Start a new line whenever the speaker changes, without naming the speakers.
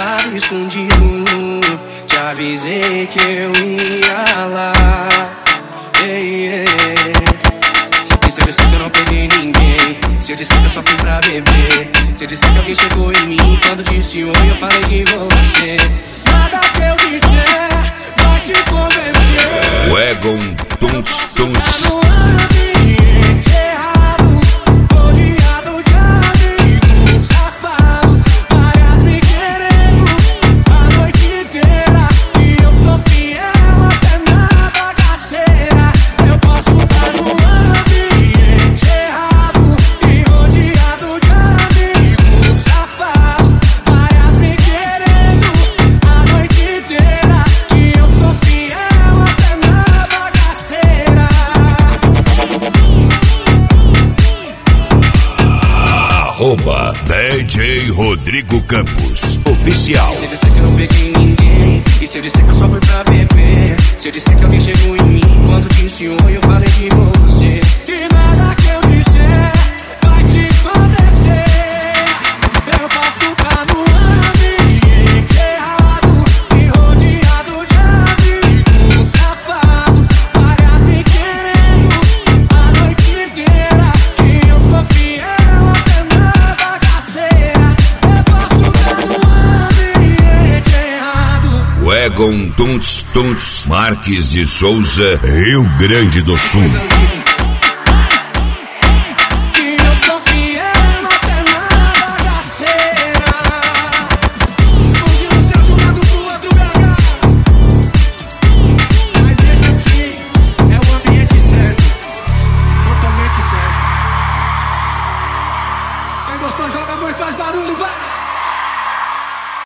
tava escondido. Te avisei que eu ia lá. E se eu disser que eu não peguei ninguém, se eu disser que eu só fui pra beber, se eu disser que alguém chegou em mim quando disse oi, eu falei de você. Nada que eu disser vai te convencer.
O Egon Tunts Tunts. DJ Rodrigo Campos Oficial.
Se eu disser que eu não peguei ninguém, e se eu disser que eu só fui pra beber, se eu disser que alguém chegou em mim quando disse oi, eu falei de você. E nada que eu disser vai te acontecer. Eu posso estar no ambiente errado e rodeado de amigos safados, várias me querendo a noite inteira, que eu sou fiel.
O Egon Tunts Tunts Marques de Souza, Rio Grande do Sul.
Que eu sou fiel até na bagaceira. Hoje no céu jogado pro outro BH. Mas esse aqui é o ambiente certo, totalmente certo. Quem gostou joga a mão e faz barulho, vai!